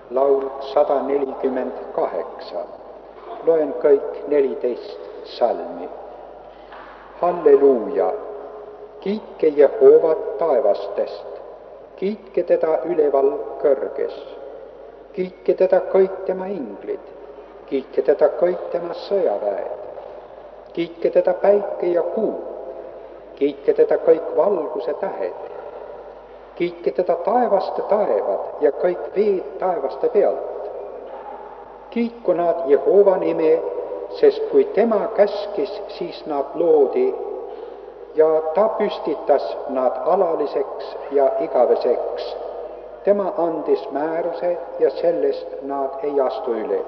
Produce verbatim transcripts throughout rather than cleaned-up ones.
laul sada nelikümmend kaheksa. Loen kõik neliteist salmi. Halleluuja! Kiitke Jehoovat taevastest, kiitke teda üleval kõrges, kiitke teda kõik tema inglid, kiitke teda kõik tema sõjaväed, kiitke teda päike ja kuu, kiitke teda kõik valguse tähed, kiitke teda taevaste taevad ja kõik veed taevaste pealt. Kiitku nad Jehova nime, sest kui tema käskis, siis nad loodi ja ta püstitas nad alaliseks ja igaveseks. Tema andis määruse ja sellest nad ei astu üle.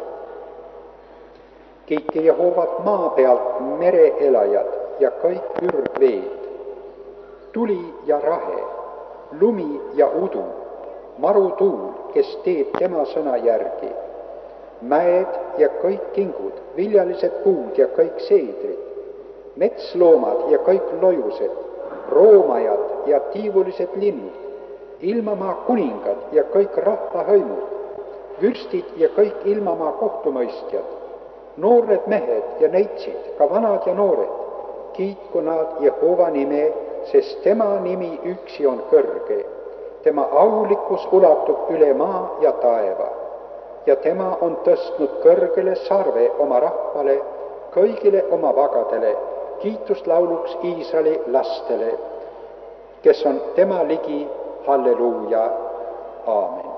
Kiitke Jehovat maa pealt mereelajad ja kõik ürgveed, tuli ja rahe, lumi ja udu, marutuul, kes teeb tema sõna järgi, mäed ja kõik kingud, viljalised puud ja kõik seedrid, metsloomad ja kõik lojused, roomajad ja tiivulised linnud, ilmamaa kuningad ja kõik rahvahõimud, vürstid ja kõik ilmamaa kohtumõistjad, noored mehed ja neitsid, ka vanad ja noored, kiitku nad Jehova nime, sest tema nimi üksi on kõrge. Tema aulikkus ulatub üle maa ja taeva ja tema on tõstnud kõrgele sarve oma rahvale, kõigile oma vagadele, kiituslauluks Iisraeli lastele, kes on tema ligi. Halleluuja, aamen.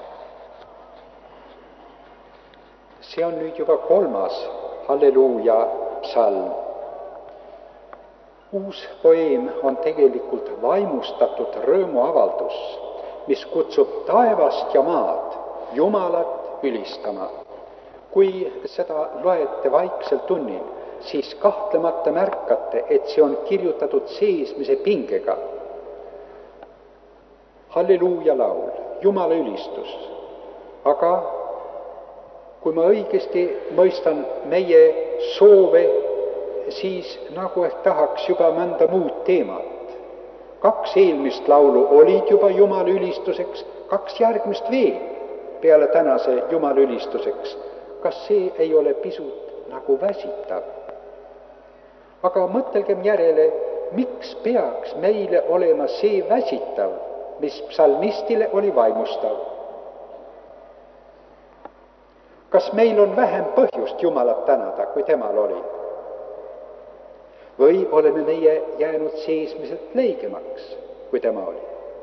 See on nüüd juba kolmas halleluuja psalm. Uus poeem on tegelikult vaimustatud rõõmuavaldus, mis kutsub taevast ja maad Jumalat ülistama. Kui seda loete vaiksel tunnil, siis kahtlemata märkate, et see on kirjutatud seesmise pingega. Halleluuja laul, Jumala ülistus. Aga kui ma õigesti mõistan meie soove, siis nagu ehk tahaks juba mõnda muud teemat. Kaks eelmist laulu olid juba Jumala ülistuseks, kaks järgmist veel peale tänase Jumala ülistuseks. Kas see ei ole pisut nagu väsitav? Aga mõtelgem järele, miks peaks meile olema see väsitav, mis psalmistile oli vaimustav? Kas meil on vähem põhjust Jumalat tänada, kui temal oli? Või oleme meie jäänud seesmiselt leigemaks, kui tema oli?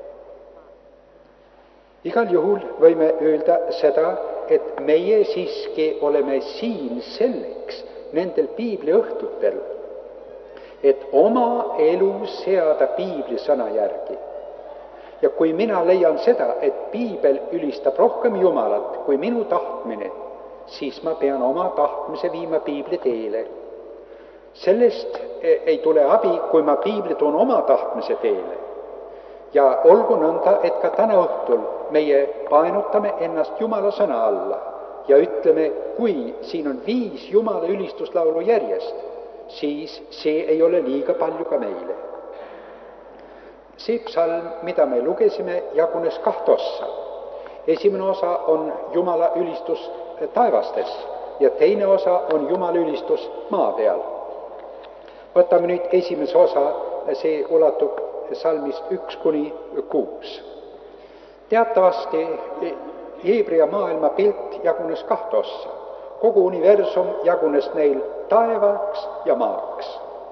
Igal juhul võime öelda seda, et meie siiski oleme siin selleks nendel piibliõhtutel, et oma elu seada piibli sõna järgi. Ja kui mina leian seda, et piibel ülistab rohkem Jumalat kui minu tahtmine, siis ma pean oma tahtmise viima piibli teele. Sellest ei tule abi, kui ma piibli toon oma tahtmise teele. Ja olgu nõnda, et ka täna õhtul meie painutame ennast Jumala sõna alla ja ütleme, kui siin on viis Jumala ülistuslaulu järjest, siis see ei ole liiga palju ka meile. See psalm, mida me lugesime, jagunes kahte ossa. Esimene osa on Jumala ülistus taevastes ja teine osa on Jumala ülistus maa peal. Võtame nüüd esimese osa, see ulatub salmist üks kuni kuus. Teatavasti Heebrea maailma pilt jagunes kahte ossa. Kogu universum jagunes neil taevaks ja maaks.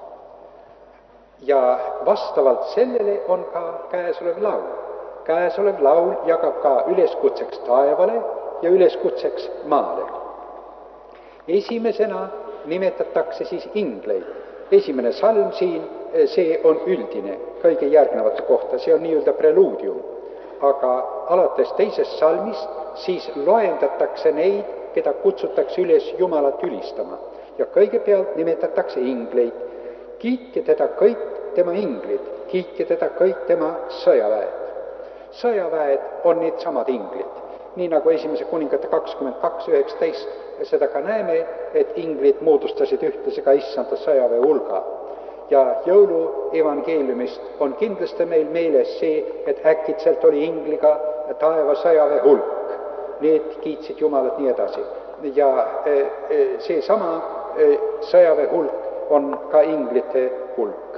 Ja vastavalt sellele on ka käesolev laul. Käesolev laul jagab ka üleskutseks taevale ja üleskutseks maale. Esimesena nimetatakse siis ingleid. Esimene salm siin, see on üldine kõige järgnevate kohta, see on nii-öelda preluudium. Aga alates teisest salmist siis loendatakse neid, keda kutsutakse üles Jumalat ülistama. Ja kõigepealt nimetatakse ingleid. Kiitke teda kõik tema inglid, kiitke teda kõik tema sõjaväed. Sõjaväed on need samad inglid. Nii nagu esimese kuningate kakskümmend kaks üheksateist, seda ka näeme, et inglid moodustasid ühtlasi ka issanda sõjaväe hulga. Ja jõulu evangeeliumist on kindlasti meil meeles see, et äkitselt oli ingliga taeva sõjaväe hulk. need kiitsid Jumalat, nii edasi. Ja see sama sõjaväe hulk on ka inglite hulk.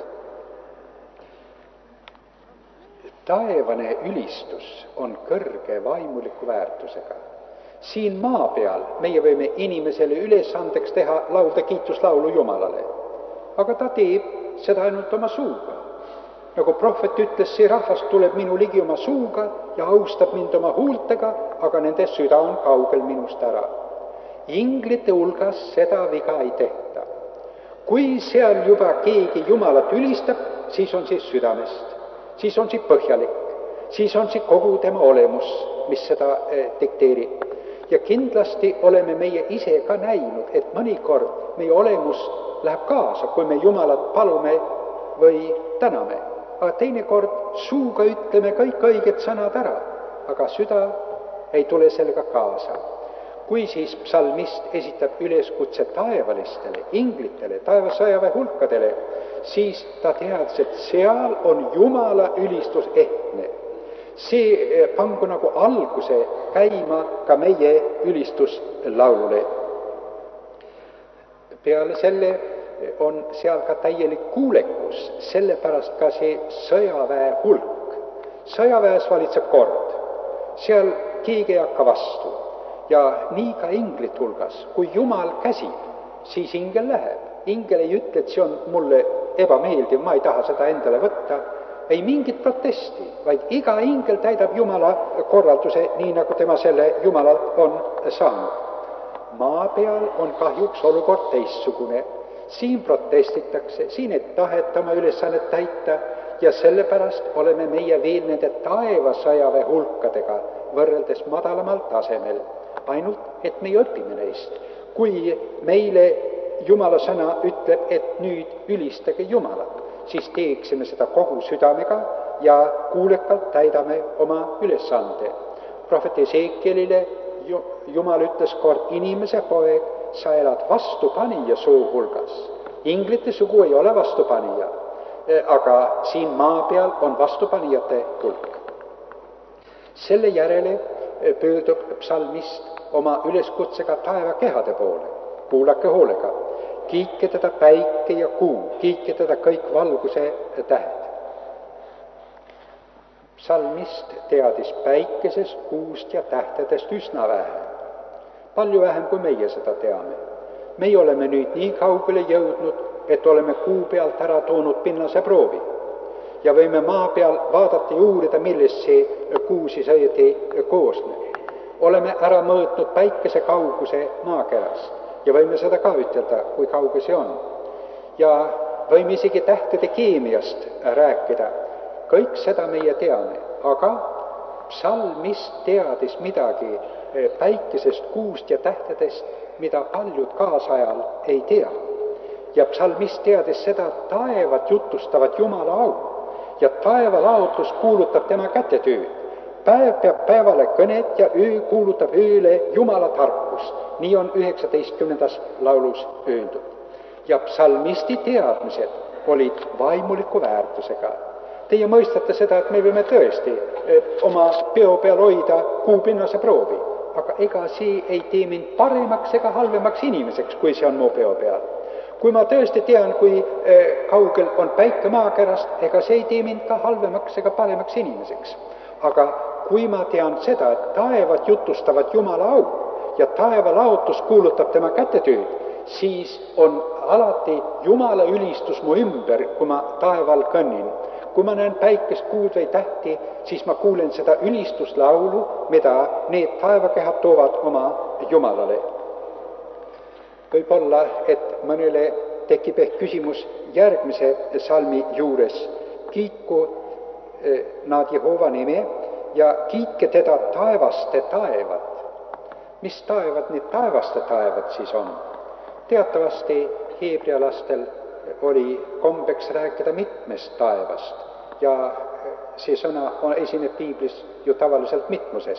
Taevane ülistus on kõrge vaimuliku väärtusega. Siin maa peal meie võime inimesele ülesandeks teha laulda kiituslaulu Jumalale, aga ta teeb seda ainult oma suuga. Nagu prohvet ütles, see rahvas tuleb minu ligi oma suuga ja austab mind oma huultega, aga nende süda on kaugel minust ära. Inglite hulgas seda viga ei tehta. Kui seal juba keegi Jumalat ülistab, siis on see südamest, siis on see põhjalik, siis on see kogu tema olemus, mis seda dikteerib. Ja kindlasti oleme meie ise ka näinud, et mõnikord meie olemus läheb kaasa, kui me Jumalat palume või täname. Aga teinekord suuga ütleme kõik õiged sõnad ära, aga süda ei tule sellega kaasa. Kui siis psalmist esitab üleskutse taevalistele, inglitele, taevasõjaväe hulkadele, siis ta teadis, et seal on Jumala ülistus ehtne. See pangu nagu alguse käima ka meie ülistuslaulule. Peale selle on seal ka täielik kuulekus, sellepärast ka see sõjaväe hulk. Sõjaväes valitseb kord, seal keegi ei hakka vastu ja nii ka inglit hulgas. Kui Jumal käsib, siis ingel läheb. Ingel ei ütle, et see on mulle ebameeldiv, ma ei taha seda endale võtta. Ei mingit protesti, vaid iga ingel täidab Jumala korralduse, nii nagu tema selle Jumalalt on saanud. Maa peal on kahjuks olukord teissugune. Siin protestitakse, siin ei taheta oma ülesannet täita ja sellepärast oleme meie veel nende taevasõjaväe hulkadega võrreldes madalamal tasemel. Ainult, et me õpime neist. Kui meile Jumala sõna ütleb, et nüüd ülistage Jumalat, siis teeksime seda kogu südamega ja kuulekalt täidame oma ülesande. Prohvet Esekielile Jumal ütles kord, inimese poeg, sa elad vastupanija suu hulgas. Inglite sugu ei ole vastupanija, aga siin maa peal on vastupanijate hulk. Selle järele pöördub psalmist oma üleskutsega taevakehade poole. Kuulake hoolega. Kiitke teda päike ja kuu, kiitke teda kõik valguse tähed. Psalmist teadis päikesest, kuust ja tähtedest üsna vähe. Palju vähem, kui meie seda teame. Meie oleme nüüd nii kaugele jõudnud, et oleme kuu pealt ära toonud pinnase proovi. Ja võime maa peal vaadata ja uurida, millest see kuu siis õieti koosneb. Oleme ära mõõtnud päikese kauguse maakerast. Ja võime seda ka ütelda, kui kauge see on. Ja võime isegi tähtede keemiast rääkida. Kõik seda meie teame, aga psalmist teadis midagi päikesest, kuust ja tähtedest, mida paljud kaasajal ei tea. Ja psalmist teadis seda, et taevad jutustavad Jumala au ja taevalaotus kuulutab tema kätetööd. Päev peab päevale kõnet ja öö kuulutab ööle Jumala tarkust. Nii on üheksateistkümnendas laulus öeldud. Ja psalmisti teadmised olid vaimuliku väärtusega. Teie mõistate seda, et me võime tõesti oma peo peal hoida kuupinnase proovi, aga ega see ei tee mind paremaks ega halvemaks inimeseks, kui see on mu peo peal. Kui ma tõesti tean, kui kaugel on päike maakerast, ega see ei tee mind ka halvemaks ega paremaks inimeseks. Aga kui ma tean seda, et taevad jutustavad Jumala au ja taevalaotus kuulutab tema kätetööd, siis on alati Jumala ülistus mu ümber, kui ma taeval kõnnin. Kui ma näen päikest, kuud või tähti, siis ma kuulen seda ülistuslaulu, mida need taevakehad toovad oma Jumalale. Võib-olla, et mõnele tekib ehk küsimus järgmise salmi juures. Kiitku nad Jehova nime ja kiitke teda taevaste taevad. Mis taevad need taevaste taevad siis on? Teatavasti heebrealastel oli kombeks rääkida mitmest taevast ja see sõna esineb piiblis ju tavaliselt mitmuses.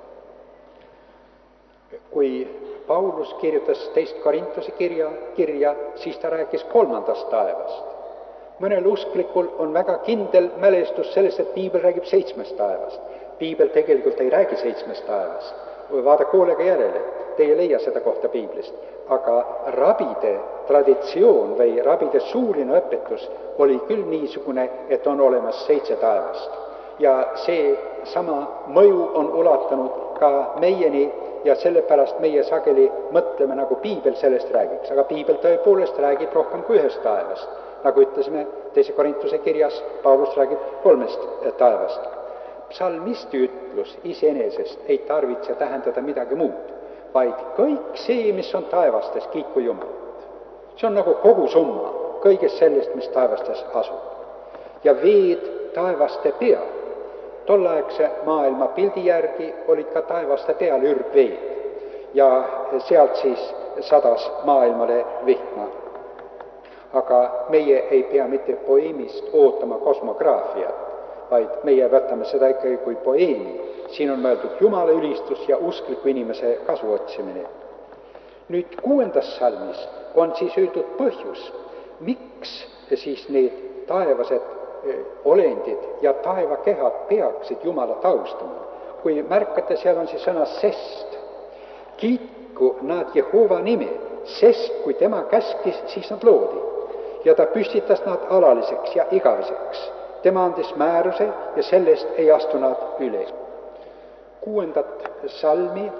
Kui Paulus kirjutas teist Korintuse kirja, kirja, siis ta rääkis kolmandast taevast. Mõnel usklikul on väga kindel mälestus sellest, et piibel räägib seitsmest taevast. Piibel tegelikult ei räägi seitsmest taevast. vaadake hoolega järele, te ei leia seda kohta piiblist, aga rabide traditsioon või rabide suuline õpetus oli küll niisugune, et on olemas seitse taevast. Ja see sama mõju on ulatanud ka meieni ja sellepärast meie sageli mõtleme, nagu piibel sellest räägiks, aga piibel tõepoolest räägib rohkem kui ühest taevast. Nagu ütlesime, teise Korintuse kirjas Paulus räägib kolmest taevast. Psalmisti ütlus iseenesest ei tarvitse tähendada midagi muud, vaid kõik see, mis on taevastes, kiitku Jumalat. See on nagu kogu summa kõigest sellest, mis taevastes asub. Ja veed taevaste peal. Tolleaegse maailma pildi järgi olid ka taevaste peal ürgveed ja sealt siis sadas maailmale vihma. Aga meie ei pea mitte poeemist ootama kosmograafiat, vaid meie võtame seda ikkagi kui poeemi. Siin on mõeldud Jumala ülistus ja uskliku inimese kasu otsimine. Nüüd kuuendas salmis on siis öeldud põhjus, miks siis need taevased olendid ja taevakehad peaksid Jumalat austama. Kui märkate, seal on siis sõna sest. Kiitku nad Jehova nime, sest kui tema käskis, siis nad loodi. Ja ta püstitas nad alaliseks ja igaveseks. Tema andis määruse ja sellest ei astu nad üle. Kuuendat salmi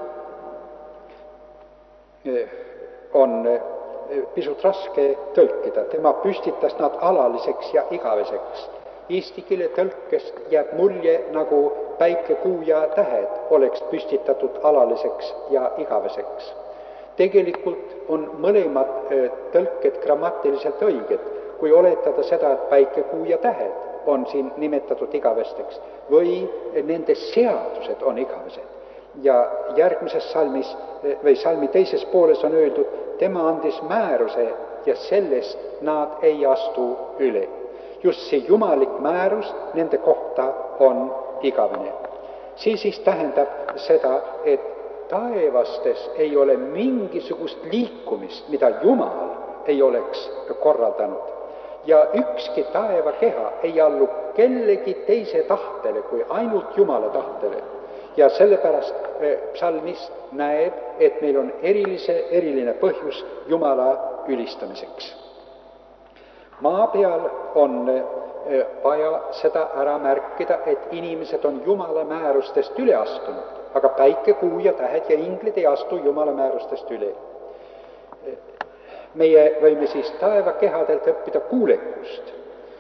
on pisut raske tõlkida. Tema püstitas nad alaliseks ja igaveseks. Eesti keele tõlkest jääb mulje, nagu päike, kuu ja tähed oleks püstitatud alaliseks ja igaveseks. Tegelikult on mõlemad tõlked grammatiliselt õiged, kui oletada seda, et päike, kuu ja tähed on siin nimetatud igavesteks või nende seadused on igavesed. Ja järgmises salmis või salmi teises pooles on öeldud, tema andis määruse ja sellest nad ei astu üle. Just see jumalik määrus nende kohta on igavene. See siis tähendab seda, et taevastes ei ole mingisugust liikumist, mida Jumal ei oleks korraldanud. Ja ükski taevakeha ei allu kellegi teise tahtele kui ainult Jumala tahtele. Ja sellepärast psalmist näeb, et meil on erilise, eriline põhjus Jumala ülistamiseks. Maa peal on vaja seda ära märkida, et inimesed on Jumala määrustest üle astunud, aga päike, kuu ja tähed ja inglid ei astu Jumala määrustest üle. Meie võime siis taevakehadelt õppida kuulekust.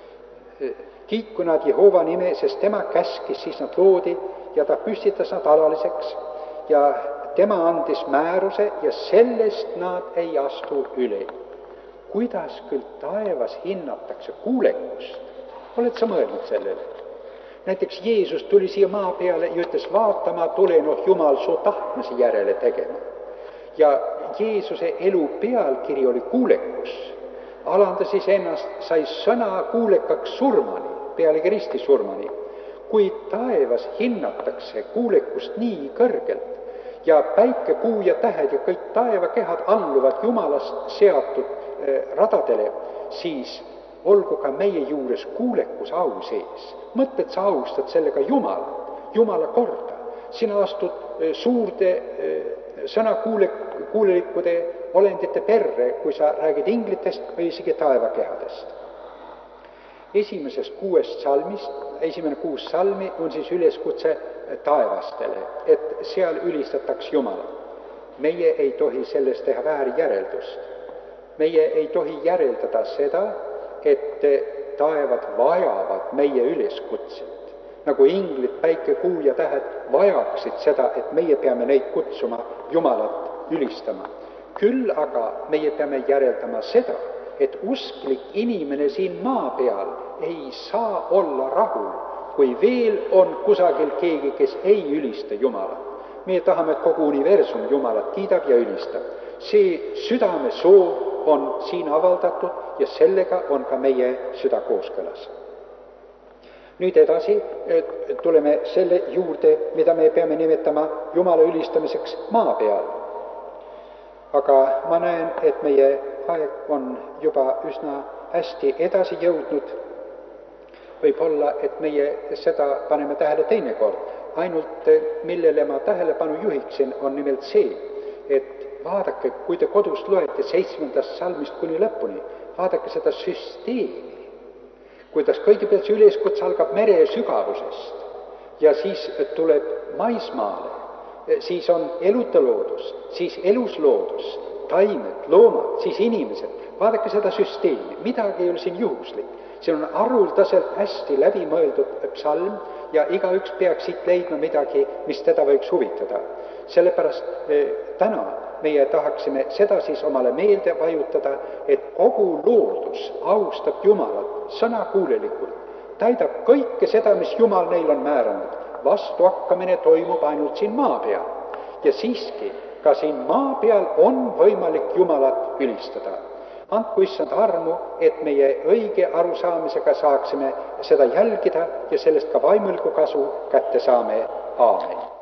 Kiitku nad Jehova nime, sest tema käskis, siis nad loodi ja ta püstitas nad alaliseks ja tema andis määruse ja sellest nad ei astu üle. Kuidas küll taevas hinnatakse kuulekust? Oled sa mõelnud sellele? Näiteks Jeesus tuli siia maa peale ja ütles, vaata, ma tulen, oh Jumal, su tahtmise järele tegema. Ja Jeesuse elu pealkiri oli kuulekus. Alandas siis ennast, sai sõna kuulekaks surmani, pealegi risti surmani. Kui taevas hinnatakse kuulekust nii kõrgelt ja päike, kuu ja tähed ja kõik taevakehad alluvad Jumalast seatud radadele, siis olgu ka meie juures kuulekus au sees. Mõtled, sa austad sellega Jumalat, Jumala korda. Sina astud suurde sõnakuule, kuulelikkude olendite perre, kui sa räägid inglitest või isegi taevakehadest. Esimesest kuuest salmist, esimene kuus salmi on siis üleskutse taevastele, et seal ülistataks Jumalat. Meie ei tohi sellest teha väärjäreldust. Meie ei tohi järeldada seda, et taevad vajavad meie üleskutset. Nagu inglid, päike, kuu ja tähed vajaksid seda, et meie peame neid kutsuma Jumalat ülistama. Küll aga meie peame järeldama seda, et usklik inimene siin maa peal ei saa olla rahul, kui veel on kusagil keegi, kes ei ülista Jumalat. Meie tahame, et kogu universum Jumalat kiidab ja ülistab. See südame soov on siin avaldatud ja sellega on ka meie süda kooskõlas. Nüüd edasi tuleme selle juurde, mida me peame nimetama Jumala ülistamiseks maa peal. Aga ma näen, et meie aeg on juba üsna hästi edasi jõudnud. Võib olla, et meie seda paneme tähele teine kord, ainult millele ma tähelepanu juhiksin, on nimelt see, et vaadake, kui te kodust loete seitsmendast salmist kuni lõpuni, vaadake seda süsteemi, kuidas kõigepealt see üleskutse algab mere sügavusest ja siis tuleb maismaale, siis on eluta loodus, siis elusloodus, taimed, loomad, siis inimesed. Vaadake seda süsteemi, midagi ei ole siin juhuslik. See on aruldaselt hästi läbimõeldud psalm ja igaüks peaks siit leidma midagi, mis teda võiks huvitada. Sellepärast eh, täna meie tahaksime seda siis omale meelde vajutada, et kogu loodus austab Jumalat sõnakuulelikult, täidab kõike seda, mis Jumal neil on määranud. Vastuhakkamine toimub ainult siin maa peal ja siiski ka siin maa peal on võimalik Jumalat ülistada. Andku issand armu, et meie õige arusaamisega saaksime seda jälgida ja sellest ka vaimuliku kasu kätte saame. Aamen.